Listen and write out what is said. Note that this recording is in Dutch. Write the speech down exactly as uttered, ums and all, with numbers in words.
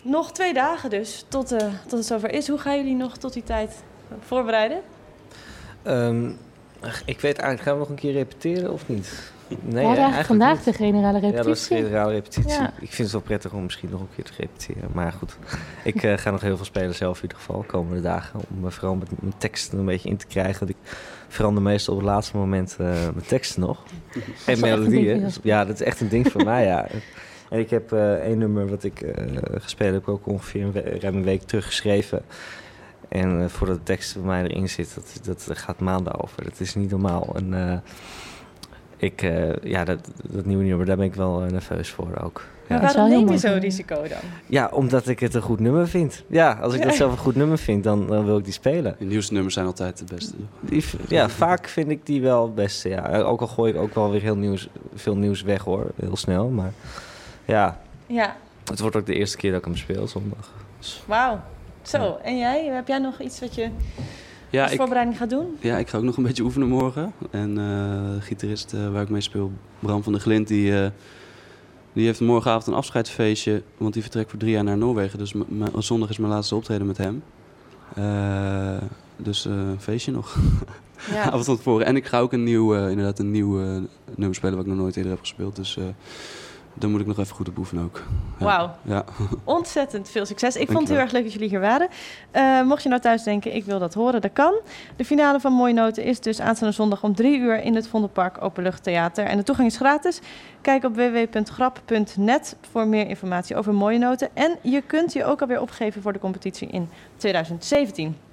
nog twee dagen dus, tot, uh, tot het zover is. Hoe gaan jullie nog tot die tijd voorbereiden? Um, ik weet eigenlijk, gaan we nog een keer repeteren of niet? Nee, ja, eigenlijk, eigenlijk vandaag niet. De generale repetitie. Ja, dat was de generale repetitie. Ja. Ik vind het wel prettig om misschien nog een keer te repeteren. Maar goed, ik uh, ga nog heel veel spelen zelf in ieder geval, de komende dagen. Om uh, vooral met mijn teksten een beetje in te krijgen. Want ik verander meestal op het laatste moment uh, mijn teksten nog. Geen melodieën. Ja, dat is echt een ding voor mij, ja. En ik heb uh, één nummer wat ik uh, gespeeld heb, ook ongeveer een, we- ruim een week terug geschreven. En uh, voordat de tekst bij mij erin zit, dat, dat gaat maanden over. Dat is niet normaal. En, uh, ik, uh, ja, dat, dat nieuwe nummer, daar ben ik wel uh, nerveus voor ook. Maar Ja. waarom neem je zo'n risico dan? Ja, omdat ik het een goed nummer vind. Ja, als ik Ja. dat zelf een goed nummer vind, dan, dan wil ik die spelen. De nieuwste nummers zijn altijd het beste. Die, ja, vaak vind ik die wel het beste, ja. Ook al gooi ik ook wel weer heel nieuws, veel nieuws weg, hoor. Heel snel, maar ja. Ja. Het wordt ook de eerste keer dat ik hem speel, zondag. Dus, Wauw. Zo, ja. En jij? Heb jij nog iets wat je Ja, als ik, voorbereiding gaat doen? ja, ik ga ook nog een beetje oefenen morgen. En uh, de gitarist uh, waar ik mee speel, Bram van der Glint, die, uh, die heeft morgenavond een afscheidsfeestje. Want die vertrekt voor drie jaar naar Noorwegen. Dus m- m- zondag is mijn laatste optreden met hem. Uh, dus uh, een feestje nog. Ja. Avond van tevoren. En ik ga ook een nieuw, uh, inderdaad een nieuw uh, nummer spelen wat ik nog nooit eerder heb gespeeld. Dus uh, daar moet ik nog even goed op oefenen ook. Ja. Wauw. Ja. Ontzettend veel succes. Ik vond het Dankjewel. heel erg leuk dat jullie hier waren. Uh, mocht je nou thuis denken, ik wil dat horen, dat kan. De finale van Mooie Noten is dus aanstaande zondag om drie uur in het Vondelpark Openluchttheater. En de toegang is gratis. Kijk op w w w punt grap punt net voor meer informatie over Mooie Noten. En je kunt je ook alweer opgeven voor de competitie in tweeduizend zeventien.